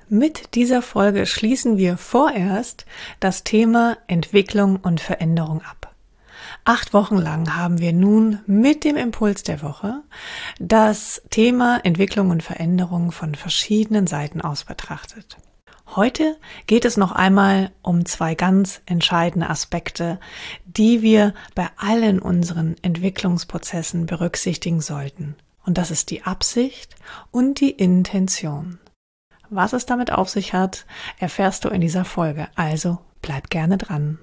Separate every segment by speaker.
Speaker 1: Mit dieser Folge schließen wir vorerst das Thema Entwicklung und Veränderung ab. 8 Wochen lang haben wir nun mit dem Impuls der Woche das Thema Entwicklung und Veränderung von verschiedenen Seiten aus betrachtet. Heute geht es noch einmal um 2 ganz entscheidende Aspekte, die wir bei allen unseren Entwicklungsprozessen berücksichtigen sollten. Und das ist die Absicht und die Intention. Was es damit auf sich hat, erfährst du in dieser Folge, also bleib gerne dran.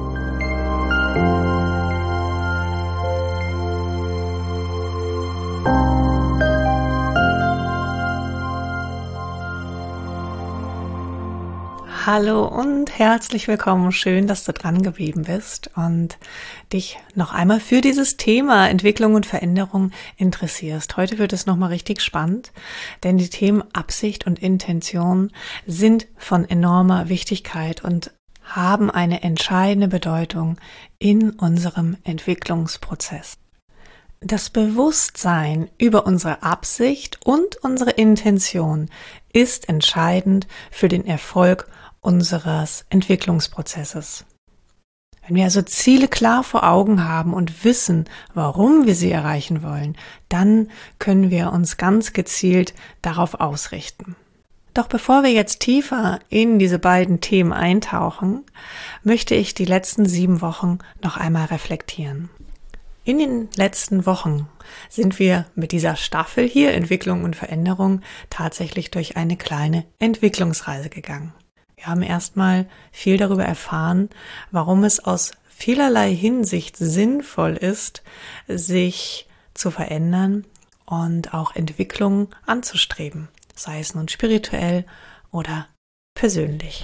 Speaker 1: Hallo und herzlich willkommen. Schön, dass du dran geblieben bist und dich noch einmal für dieses Thema Entwicklung und Veränderung interessierst. Heute wird es nochmal richtig spannend, denn die Themen Absicht und Intention sind von enormer Wichtigkeit und haben eine entscheidende Bedeutung in unserem Entwicklungsprozess. Das Bewusstsein über unsere Absicht und unsere Intention ist entscheidend für den Erfolg unseres Entwicklungsprozesses. Wenn wir also Ziele klar vor Augen haben und wissen, warum wir sie erreichen wollen, dann können wir uns ganz gezielt darauf ausrichten. Doch bevor wir jetzt tiefer in diese beiden Themen eintauchen, möchte ich die letzten 7 Wochen noch einmal reflektieren. In den letzten Wochen sind wir mit dieser Staffel hier, Entwicklung und Veränderung, tatsächlich durch eine kleine Entwicklungsreise gegangen. Wir haben erstmal viel darüber erfahren, warum es aus vielerlei Hinsicht sinnvoll ist, sich zu verändern und auch Entwicklungen anzustreben, sei es nun spirituell oder persönlich.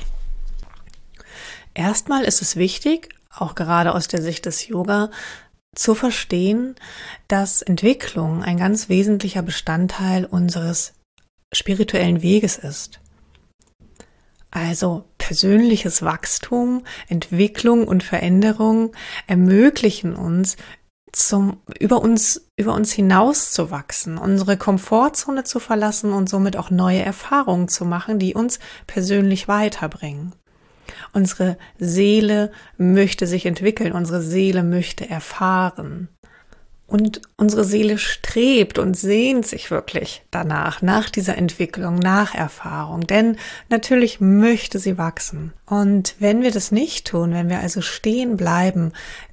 Speaker 1: Erstmal ist es wichtig, auch gerade aus der Sicht des Yoga, zu verstehen, dass Entwicklung ein ganz wesentlicher Bestandteil unseres spirituellen Weges ist. Also persönliches Wachstum, Entwicklung und Veränderung ermöglichen uns, über uns hinaus zu wachsen, unsere Komfortzone zu verlassen und somit auch neue Erfahrungen zu machen, die uns persönlich weiterbringen. Unsere Seele möchte sich entwickeln, unsere Seele möchte erfahren. Und unsere Seele strebt und sehnt sich wirklich danach, nach dieser Entwicklung, nach Erfahrung. Denn natürlich möchte sie wachsen. Und wenn wir das nicht tun, wenn wir also stehen bleiben,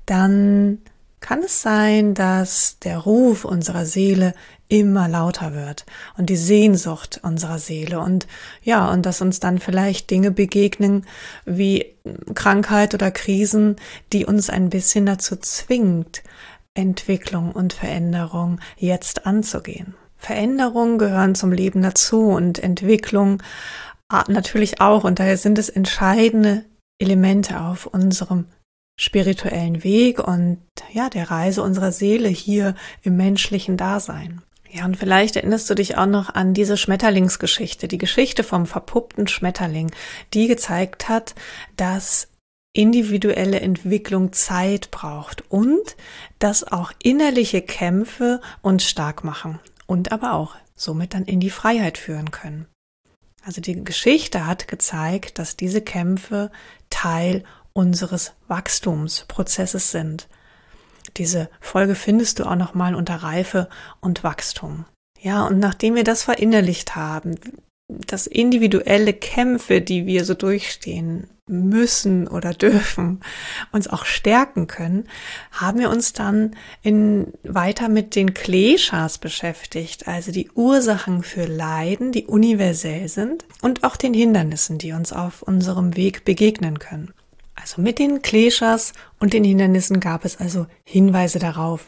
Speaker 1: dann kann es sein, dass der Ruf unserer Seele immer lauter wird und die Sehnsucht unserer Seele und dass uns dann vielleicht Dinge begegnen wie Krankheit oder Krisen, die uns ein bisschen dazu zwingt, Entwicklung und Veränderung jetzt anzugehen. Veränderungen gehören zum Leben dazu und Entwicklung natürlich auch, und daher sind es entscheidende Elemente auf unserem spirituellen Weg und der Reise unserer Seele hier im menschlichen Dasein. Ja, und vielleicht erinnerst du dich auch noch an diese Schmetterlingsgeschichte, die Geschichte vom verpuppten Schmetterling, die gezeigt hat, dass individuelle Entwicklung Zeit braucht und dass auch innerliche Kämpfe uns stark machen und aber auch somit dann in die Freiheit führen können. Also die Geschichte hat gezeigt, dass diese Kämpfe Teil unseres Wachstumsprozesses sind. Diese Folge findest du auch nochmal unter Reife und Wachstum. Ja, und nachdem wir das verinnerlicht haben, dass individuelle Kämpfe, die wir so durchstehen müssen oder dürfen, uns auch stärken können, haben wir uns dann weiter mit den Kleshas beschäftigt, also die Ursachen für Leiden, die universell sind, und auch den Hindernissen, die uns auf unserem Weg begegnen können. Also mit den Kleshas und den Hindernissen gab es also Hinweise darauf,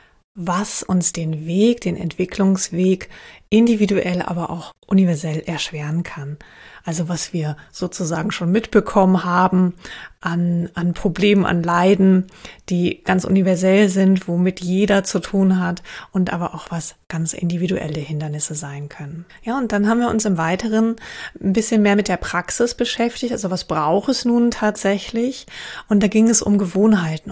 Speaker 1: was uns den Weg, den Entwicklungsweg individuell, aber auch universell erschweren kann. Also was wir sozusagen schon mitbekommen haben an Problemen, an Leiden, die ganz universell sind, womit jeder zu tun hat und aber auch was ganz individuelle Hindernisse sein können. Ja, und dann haben wir uns im Weiteren ein bisschen mehr mit der Praxis beschäftigt. Also was braucht es nun tatsächlich? Und da ging es um Gewohnheiten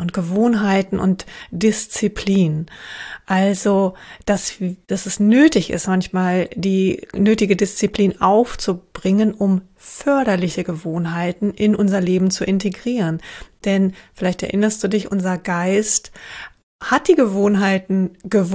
Speaker 1: und Disziplin. Also, dass es nötig ist, manchmal die nötige Disziplin aufzubringen, um förderliche Gewohnheiten in unser Leben zu integrieren. Denn vielleicht erinnerst du dich, unser Geist hat die Gewohnheiten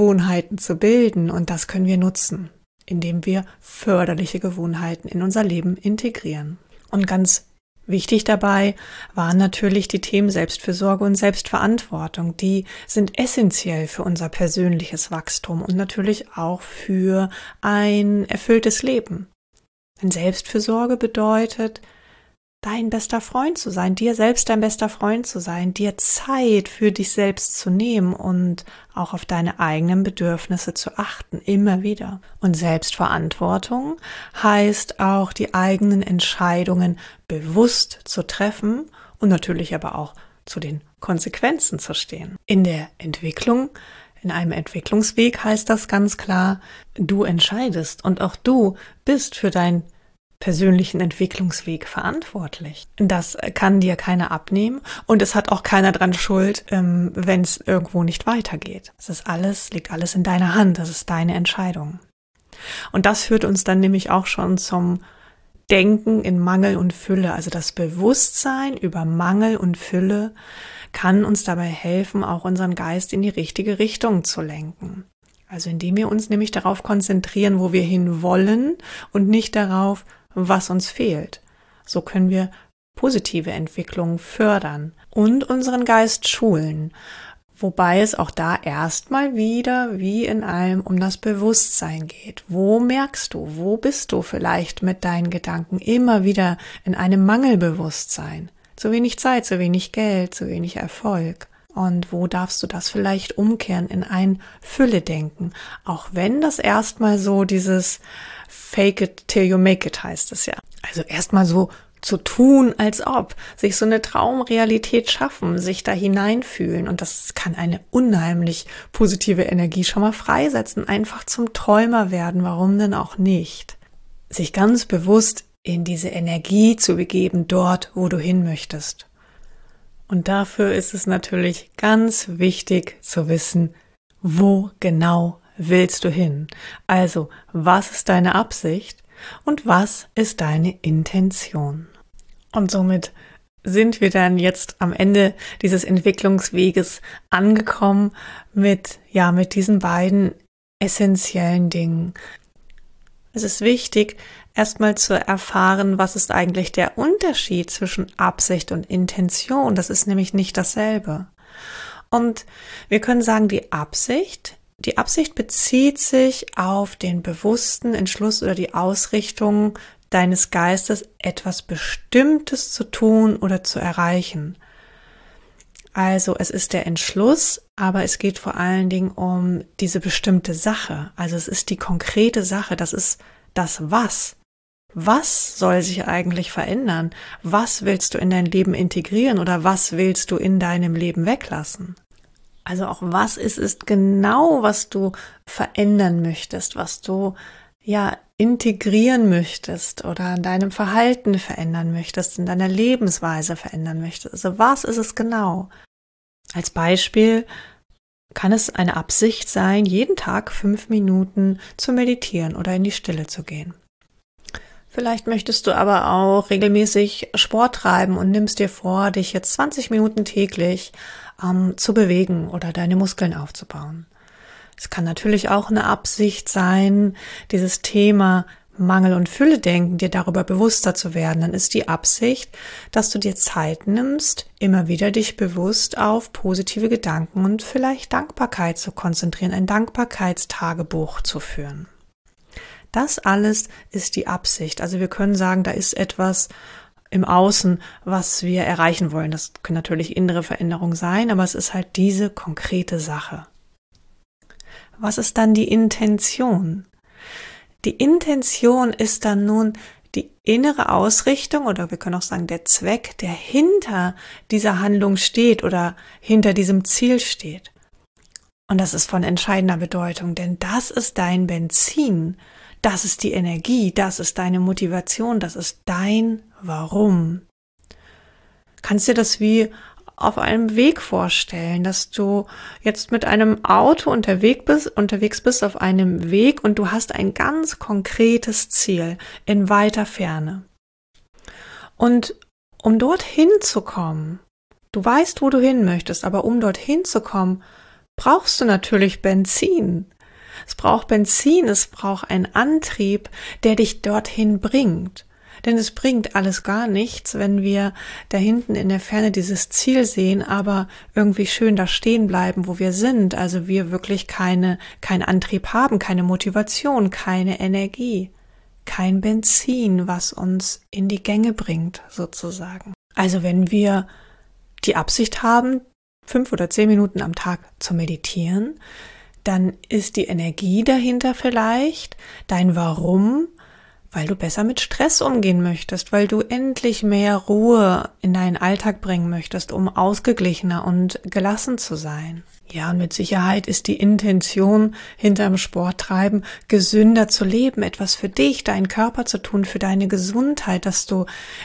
Speaker 1: zu bilden und das können wir nutzen, indem wir förderliche Gewohnheiten in unser Leben integrieren. Und ganz wichtig dabei waren natürlich die Themen Selbstfürsorge und Selbstverantwortung. Die sind essentiell für unser persönliches Wachstum und natürlich auch für ein erfülltes Leben. Denn Selbstfürsorge bedeutet, dein bester Freund zu sein, dir selbst dein bester Freund zu sein, dir Zeit für dich selbst zu nehmen und auch auf deine eigenen Bedürfnisse zu achten, immer wieder. Und Selbstverantwortung heißt auch, die eigenen Entscheidungen bewusst zu treffen und natürlich aber auch zu den Konsequenzen zu stehen. In der Entwicklung, in einem Entwicklungsweg heißt das ganz klar, du entscheidest und auch du bist für dein persönlichen Entwicklungsweg verantwortlich. Das kann dir keiner abnehmen und es hat auch keiner dran Schuld, wenn es irgendwo nicht weitergeht. Liegt alles in deiner Hand, das ist deine Entscheidung. Und das führt uns dann nämlich auch schon zum Denken in Mangel und Fülle. Also das Bewusstsein über Mangel und Fülle kann uns dabei helfen, auch unseren Geist in die richtige Richtung zu lenken. Also indem wir uns nämlich darauf konzentrieren, wo wir hin wollen und nicht darauf, was uns fehlt. So können wir positive Entwicklungen fördern und unseren Geist schulen, wobei es auch da erstmal wieder, wie in allem, um das Bewusstsein geht. Wo merkst du, wo bist du vielleicht mit deinen Gedanken immer wieder in einem Mangelbewusstsein? Zu wenig Zeit, zu wenig Geld, zu wenig Erfolg. Und wo darfst du das vielleicht umkehren in ein Fülle-Denken? Auch wenn das erstmal so dieses Fake it till you make it heißt es ja. Also erstmal so zu tun, als ob, sich so eine Traumrealität schaffen, sich da hineinfühlen und das kann eine unheimlich positive Energie schon mal freisetzen, einfach zum Träumer werden, warum denn auch nicht? Sich ganz bewusst in diese Energie zu begeben, dort, wo du hin möchtest. Und dafür ist es natürlich ganz wichtig zu wissen, wo genau willst du hin? Also, was ist deine Absicht und was ist deine Intention? Und somit sind wir dann jetzt am Ende dieses Entwicklungsweges angekommen mit diesen beiden essentiellen Dingen. Es ist wichtig, erstmal zu erfahren, was ist eigentlich der Unterschied zwischen Absicht und Intention. Das ist nämlich nicht dasselbe. Und wir können sagen, die Absicht bezieht sich auf den bewussten Entschluss oder die Ausrichtung deines Geistes, etwas Bestimmtes zu tun oder zu erreichen. Also es ist der Entschluss, aber es geht vor allen Dingen um diese bestimmte Sache. Also es ist die konkrete Sache, das ist das Was. Was soll sich eigentlich verändern? Was willst du in dein Leben integrieren oder was willst du in deinem Leben weglassen? Also auch was ist es genau, was du verändern möchtest, was du integrieren möchtest oder an deinem Verhalten verändern möchtest, in deiner Lebensweise verändern möchtest. Also was ist es genau? Als Beispiel kann es eine Absicht sein, jeden Tag 5 Minuten zu meditieren oder in die Stille zu gehen. Vielleicht möchtest du aber auch regelmäßig Sport treiben und nimmst dir vor, dich jetzt 20 Minuten täglich zu bewegen oder deine Muskeln aufzubauen. Es kann natürlich auch eine Absicht sein, dieses Thema Mangel- und Fülle-Denken, dir darüber bewusster zu werden. Dann ist die Absicht, dass du dir Zeit nimmst, immer wieder dich bewusst auf positive Gedanken und vielleicht Dankbarkeit zu konzentrieren, ein Dankbarkeitstagebuch zu führen. Das alles ist die Absicht. Also wir können sagen, da ist etwas im Außen, was wir erreichen wollen. Das können natürlich innere Veränderungen sein, aber es ist halt diese konkrete Sache. Was ist dann die Intention? Die Intention ist dann nun die innere Ausrichtung oder wir können auch sagen der Zweck, der hinter dieser Handlung steht oder hinter diesem Ziel steht. Und das ist von entscheidender Bedeutung, denn das ist dein Benzin, das ist die Energie, das ist deine Motivation, das ist dein Warum. Kannst dir das wie auf einem Weg vorstellen, dass du jetzt mit einem Auto unterwegs bist auf einem Weg und du hast ein ganz konkretes Ziel in weiter Ferne. Und um dorthin zu kommen, du weißt, wo du hin möchtest, aber um dorthin zu kommen, brauchst du natürlich Benzin. Es braucht Benzin, es braucht einen Antrieb, der dich dorthin bringt. Denn es bringt alles gar nichts, wenn wir da hinten in der Ferne dieses Ziel sehen, aber irgendwie schön da stehen bleiben, wo wir sind. Also wir wirklich keinen Antrieb haben, keine Motivation, keine Energie, kein Benzin, was uns in die Gänge bringt, sozusagen. Also wenn wir die Absicht haben, 5 oder 10 Minuten am Tag zu meditieren, dann ist die Energie dahinter vielleicht dein Warum, weil du besser mit Stress umgehen möchtest, weil du endlich mehr Ruhe in deinen Alltag bringen möchtest, um ausgeglichener und gelassen zu sein. Ja, und mit Sicherheit ist die Intention hinterm Sporttreiben, gesünder zu leben, etwas für dich, deinen Körper zu tun, für deine Gesundheit, dass du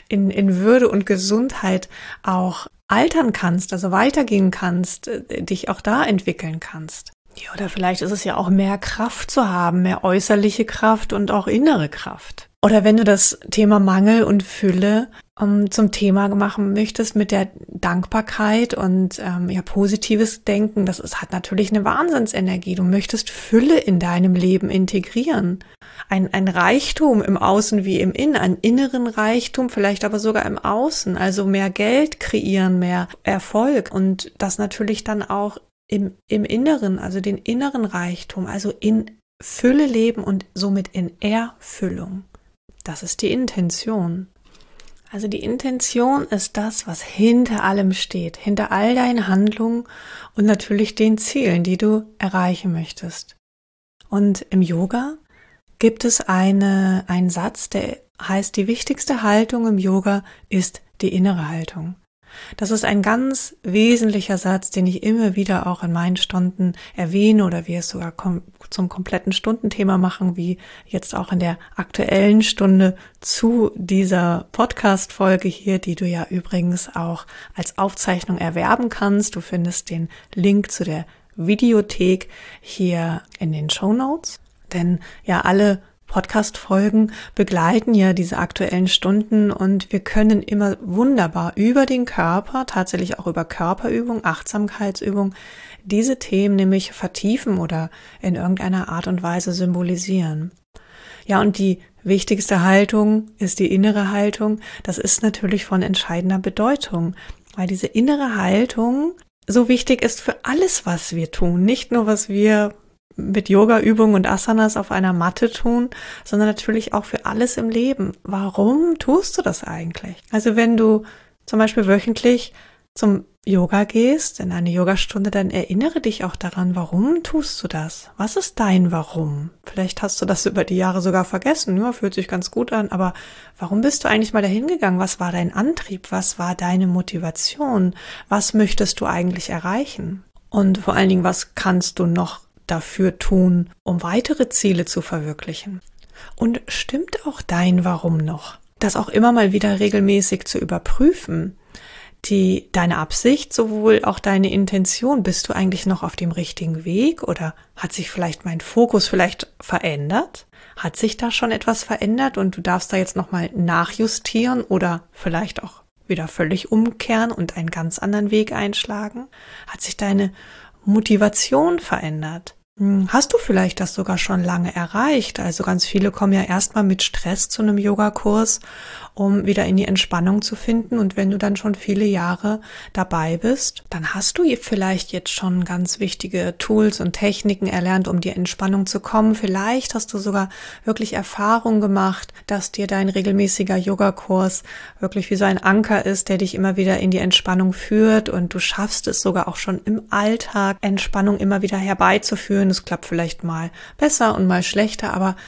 Speaker 1: in Würde und Gesundheit auch altern kannst, also weitergehen kannst, dich auch da entwickeln kannst. Ja, oder vielleicht ist es ja auch mehr Kraft zu haben, mehr äußerliche Kraft und auch innere Kraft. Oder wenn du das Thema Mangel und Fülle zum Thema machen möchtest mit der Dankbarkeit und positives Denken, hat natürlich eine Wahnsinnsenergie. Du möchtest Fülle in deinem Leben integrieren. Ein Reichtum im Außen wie im Innen, einen inneren Reichtum, vielleicht aber sogar im Außen. Also mehr Geld kreieren, mehr Erfolg und das natürlich dann auch im Inneren, also den inneren Reichtum, also in Fülle leben und somit in Erfüllung. Das ist die Intention. Also die Intention ist das, was hinter allem steht, hinter all deinen Handlungen und natürlich den Zielen, die du erreichen möchtest. Und im Yoga gibt es einen Satz, der heißt, die wichtigste Haltung im Yoga ist die innere Haltung. Das ist ein ganz wesentlicher Satz, den ich immer wieder auch in meinen Stunden erwähne oder wir es sogar zum kompletten Stundenthema machen, wie jetzt auch in der aktuellen Stunde zu dieser Podcast-Folge hier, die du ja übrigens auch als Aufzeichnung erwerben kannst. Du findest den Link zu der Videothek hier in den Shownotes, denn ja alle Podcast-Folgen begleiten ja diese aktuellen Stunden und wir können immer wunderbar über den Körper, tatsächlich auch über Körperübung, Achtsamkeitsübung, diese Themen nämlich vertiefen oder in irgendeiner Art und Weise symbolisieren. Ja, und die wichtigste Haltung ist die innere Haltung. Das ist natürlich von entscheidender Bedeutung, weil diese innere Haltung so wichtig ist für alles, was wir tun, nicht nur was wir mit Yoga-Übungen und Asanas auf einer Matte tun, sondern natürlich auch für alles im Leben. Warum tust du das eigentlich? Also wenn du zum Beispiel wöchentlich zum Yoga gehst, in eine Yogastunde, dann erinnere dich auch daran, warum tust du das? Was ist dein Warum? Vielleicht hast du das über die Jahre sogar vergessen, ja, fühlt sich ganz gut an, aber warum bist du eigentlich mal dahin gegangen? Was war dein Antrieb? Was war deine Motivation? Was möchtest du eigentlich erreichen? Und vor allen Dingen, was kannst du noch dafür tun, um weitere Ziele zu verwirklichen? Und stimmt auch dein Warum noch? Das auch immer mal wieder regelmäßig zu überprüfen. Deine Absicht, sowohl auch deine Intention, bist du eigentlich noch auf dem richtigen Weg oder hat sich vielleicht mein Fokus vielleicht verändert? Hat sich da schon etwas verändert und du darfst da jetzt nochmal nachjustieren oder vielleicht auch wieder völlig umkehren und einen ganz anderen Weg einschlagen? Hat sich deine Motivation verändert? Hast du vielleicht das sogar schon lange erreicht? Also ganz viele kommen ja erstmal mit Stress zu einem Yogakurs, um wieder in die Entspannung zu finden. Und wenn du dann schon viele Jahre dabei bist, dann hast du vielleicht jetzt schon ganz wichtige Tools und Techniken erlernt, um die Entspannung zu kommen. Vielleicht hast du sogar wirklich Erfahrung gemacht, dass dir dein regelmäßiger Yogakurs wirklich wie so ein Anker ist, der dich immer wieder in die Entspannung führt. Und du schaffst es sogar auch schon im Alltag, Entspannung immer wieder herbeizuführen. Es klappt vielleicht mal besser und mal schlechter, aber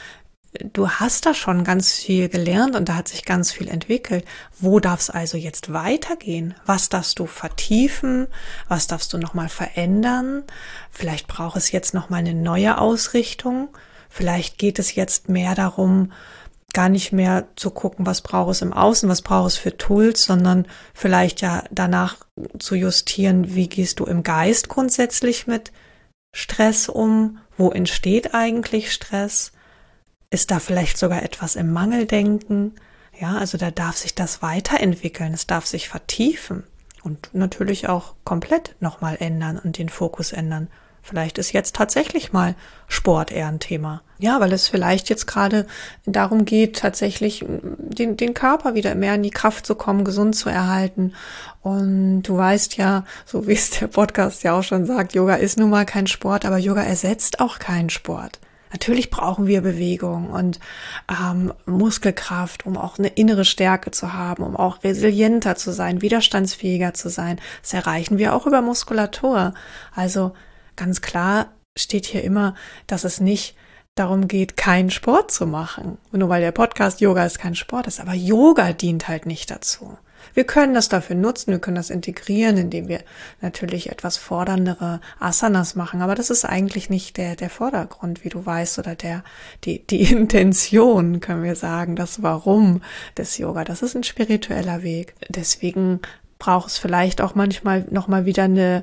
Speaker 1: du hast da schon ganz viel gelernt und da hat sich ganz viel entwickelt. Wo darf es also jetzt weitergehen? Was darfst du vertiefen? Was darfst du nochmal verändern? Vielleicht braucht es jetzt nochmal eine neue Ausrichtung. Vielleicht geht es jetzt mehr darum, gar nicht mehr zu gucken, was braucht es im Außen, was braucht es für Tools, sondern vielleicht ja danach zu justieren, wie gehst du im Geist grundsätzlich mit Stress um? Wo entsteht eigentlich Stress? Ist da vielleicht sogar etwas im Mangeldenken? Ja, also da darf sich das weiterentwickeln, es darf sich vertiefen und natürlich auch komplett nochmal ändern und den Fokus ändern. Vielleicht ist jetzt tatsächlich mal Sport eher ein Thema. Ja, weil es vielleicht jetzt gerade darum geht, tatsächlich den Körper wieder mehr in die Kraft zu kommen, gesund zu erhalten. Und du weißt ja, so wie es der Podcast ja auch schon sagt, Yoga ist nun mal kein Sport, aber Yoga ersetzt auch keinen Sport. Natürlich brauchen wir Bewegung und Muskelkraft, um auch eine innere Stärke zu haben, um auch resilienter zu sein, widerstandsfähiger zu sein. Das erreichen wir auch über Muskulatur. Also ganz klar steht hier immer, dass es nicht darum geht, keinen Sport zu machen. Nur weil der Podcast Yoga ist kein Sport ist, aber Yoga dient halt nicht dazu. Wir können das dafür nutzen, wir können das integrieren, indem wir natürlich etwas forderndere Asanas machen, aber das ist eigentlich nicht der Vordergrund, wie du weißt, oder die Intention, können wir sagen, das Warum des Yoga. Das ist ein spiritueller Weg. Deswegen braucht es vielleicht auch manchmal nochmal wieder eine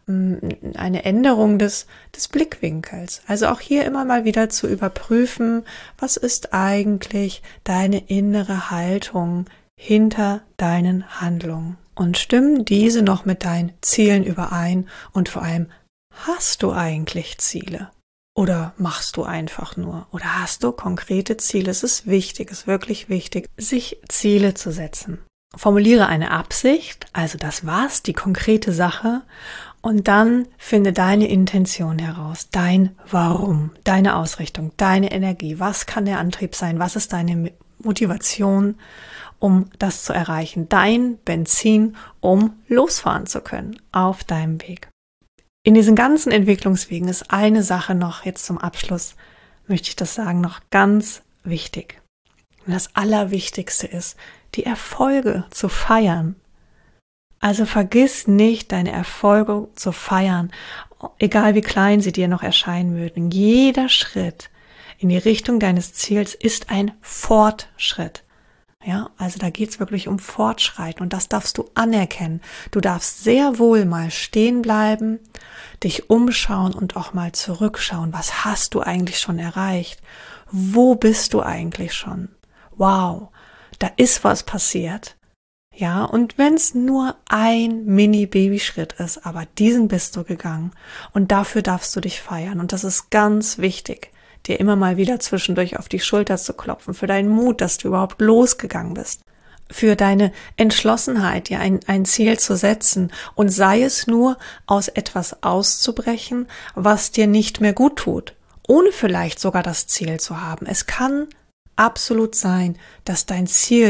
Speaker 1: Änderung des Blickwinkels. Also auch hier immer mal wieder zu überprüfen, was ist eigentlich deine innere Haltung hinter deinen Handlungen und stimmen diese noch mit deinen Zielen überein und vor allem, hast du eigentlich Ziele? Oder machst du einfach nur? Oder hast du konkrete Ziele? Es ist wichtig, es ist wirklich wichtig, sich Ziele zu setzen. Formuliere eine Absicht, also das war's, die konkrete Sache, und dann finde deine Intention heraus, dein Warum, deine Ausrichtung, deine Energie. Was kann der Antrieb sein? Was ist deine Motivation, um das zu erreichen? Dein Benzin, um losfahren zu können auf deinem Weg. In diesen ganzen Entwicklungswegen ist eine Sache noch, jetzt zum Abschluss möchte ich das sagen, noch ganz wichtig. Und das Allerwichtigste ist, die Erfolge zu feiern. Also vergiss nicht, deine Erfolge zu feiern, egal wie klein sie dir noch erscheinen mögen. Jeder Schritt in die Richtung deines Ziels ist ein Fortschritt. Ja, also da geht's wirklich um Fortschreiten und das darfst du anerkennen. Du darfst sehr wohl mal stehen bleiben, dich umschauen und auch mal zurückschauen. Was hast du eigentlich schon erreicht? Wo bist du eigentlich schon? Wow, da ist was passiert. Ja, und wenn es nur ein Mini-Babyschritt ist, aber diesen bist du gegangen und dafür darfst du dich feiern und das ist ganz wichtig, dir immer mal wieder zwischendurch auf die Schulter zu klopfen, für deinen Mut, dass du überhaupt losgegangen bist, für deine Entschlossenheit, dir ein Ziel zu setzen und sei es nur, aus etwas auszubrechen, was dir nicht mehr gut tut, ohne vielleicht sogar das Ziel zu haben. Es kann absolut sein, dass dein Ziel,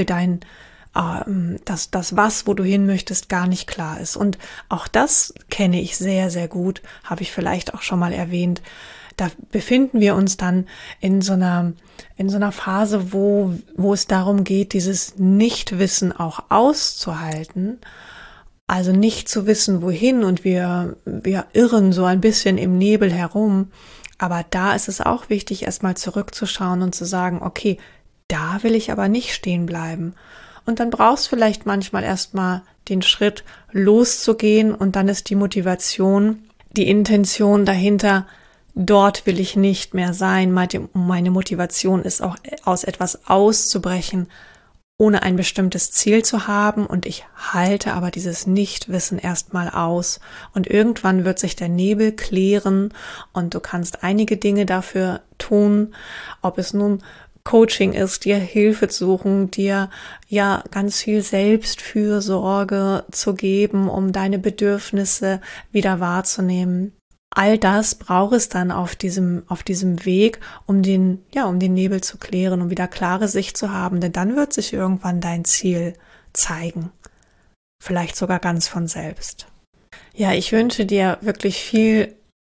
Speaker 1: das was, wo du hin möchtest, gar nicht klar ist. Und auch das kenne ich sehr, sehr gut, habe ich vielleicht auch schon mal erwähnt. Da befinden wir uns dann in so einer Phase, wo es darum geht, dieses Nichtwissen auch auszuhalten. Also nicht zu wissen, wohin, und wir irren so ein bisschen im Nebel herum. Aber da ist es auch wichtig, erstmal zurückzuschauen und zu sagen, okay, da will ich aber nicht stehen bleiben. Und dann brauchst du vielleicht manchmal erstmal den Schritt loszugehen und dann ist die Motivation, die Intention dahinter, dort will ich nicht mehr sein. Meine Motivation ist auch, aus etwas auszubrechen, ohne ein bestimmtes Ziel zu haben, und ich halte aber dieses Nichtwissen erstmal aus und irgendwann wird sich der Nebel klären und du kannst einige Dinge dafür tun, ob es nun Coaching ist, dir Hilfe zu suchen, dir ja ganz viel Selbstfürsorge zu geben, um deine Bedürfnisse wieder wahrzunehmen. All das braucht es dann auf diesem Weg, um den Nebel zu klären, um wieder klare Sicht zu haben, denn dann wird sich irgendwann dein Ziel zeigen. Vielleicht sogar ganz von selbst. Ja, ich wünsche dir wirklich viel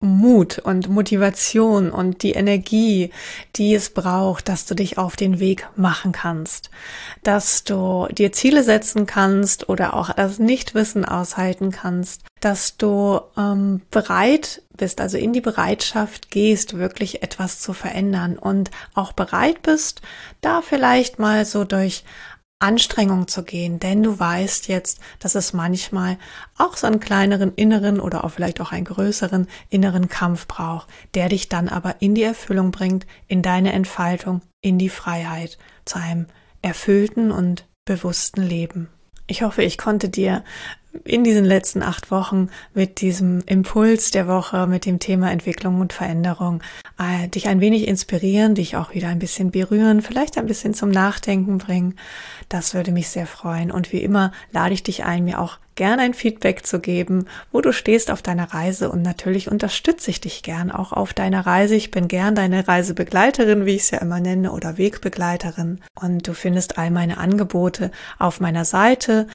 Speaker 1: Mut und Motivation und die Energie, die es braucht, dass du dich auf den Weg machen kannst, dass du dir Ziele setzen kannst oder auch das Nichtwissen aushalten kannst, dass du bereit bist, also in die Bereitschaft gehst, wirklich etwas zu verändern und auch bereit bist, da vielleicht mal so durch Anstrengung zu gehen, denn du weißt jetzt, dass es manchmal auch so einen kleineren inneren oder auch vielleicht auch einen größeren inneren Kampf braucht, der dich dann aber in die Erfüllung bringt, in deine Entfaltung, in die Freiheit, zu einem erfüllten und bewussten Leben. Ich hoffe, ich konnte dir in diesen letzten 8 Wochen mit diesem Impuls der Woche, mit dem Thema Entwicklung und Veränderung, dich ein wenig inspirieren, dich auch wieder ein bisschen berühren, vielleicht ein bisschen zum Nachdenken bringen. Das würde mich sehr freuen. Und wie immer lade ich dich ein, mir auch gerne ein Feedback zu geben, wo du stehst auf deiner Reise, und natürlich unterstütze ich dich gern auch auf deiner Reise. Ich bin gern deine Reisebegleiterin, wie ich es ja immer nenne, oder Wegbegleiterin, und du findest all meine Angebote auf meiner Seite,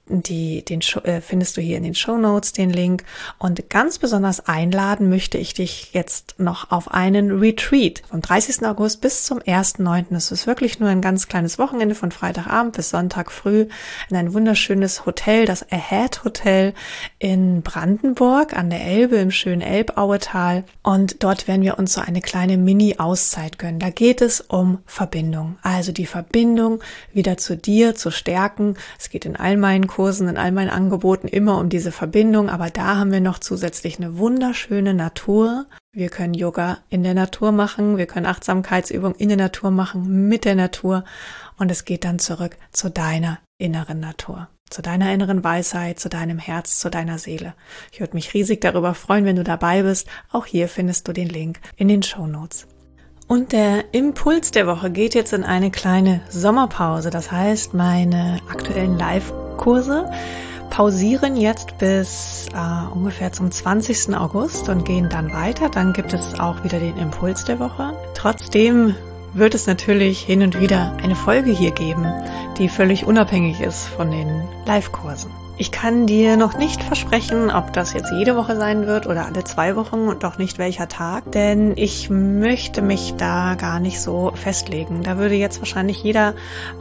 Speaker 1: findest du hier in den Shownotes den Link, und ganz besonders einladen möchte ich dich jetzt noch auf einen Retreat vom 30. August bis zum 1.9. Es ist wirklich nur ein ganz kleines Wochenende von Freitagabend bis Sonntag früh in ein wunderschönes Hotel, das Ahead Hotel in Brandenburg an der Elbe im schönen Elbauetal, und dort werden wir uns so eine kleine Mini-Auszeit gönnen. Da geht es um Verbindung, also die Verbindung wieder zu dir zu stärken. Es geht in all meinen Kursen, in all meinen Angeboten immer um diese Verbindung, aber da haben wir noch zusätzlich eine wunderschöne Natur. Wir können Yoga in der Natur machen, wir können Achtsamkeitsübungen in der Natur machen, mit der Natur, und es geht dann zurück zu deiner inneren Natur, zu deiner inneren Weisheit, zu deinem Herz, zu deiner Seele. Ich würde mich riesig darüber freuen, wenn du dabei bist. Auch hier findest du den Link in den Shownotes. Und der Impuls der Woche geht jetzt in eine kleine Sommerpause. Das heißt, meine aktuellen Live-Kurse pausieren jetzt bis ungefähr zum 20. August und gehen dann weiter. Dann gibt es auch wieder den Impuls der Woche. Trotzdem wird es natürlich hin und wieder eine Folge hier geben, die völlig unabhängig ist von den Live-Kursen. Ich kann dir noch nicht versprechen, ob das jetzt jede Woche sein wird oder alle 2 Wochen und auch nicht welcher Tag, denn ich möchte mich da gar nicht so festlegen. Da würde jetzt wahrscheinlich jeder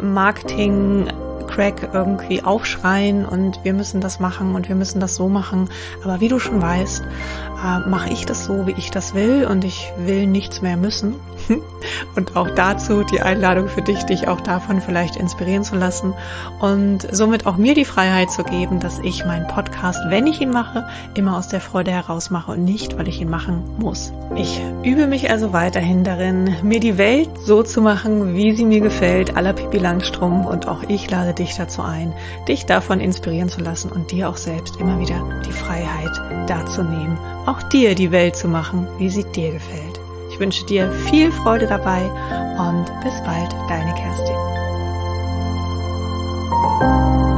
Speaker 1: Marketing-Crack irgendwie aufschreien und wir müssen das machen und wir müssen das so machen. Aber wie du schon weißt, mache ich das so, wie ich das will, und ich will nichts mehr müssen. Und auch dazu die Einladung für dich, dich auch davon vielleicht inspirieren zu lassen und somit auch mir die Freiheit zu geben, dass ich meinen Podcast, wenn ich ihn mache, immer aus der Freude heraus mache und nicht, weil ich ihn machen muss. Ich übe mich also weiterhin darin, mir die Welt so zu machen, wie sie mir gefällt, à la Pippi Langstrumpf, und auch ich lade dich dazu ein, dich davon inspirieren zu lassen und dir auch selbst immer wieder die Freiheit dazu nehmen, auch dir die Welt zu machen, wie sie dir gefällt. Ich wünsche dir viel Freude dabei und bis bald, deine Kerstin.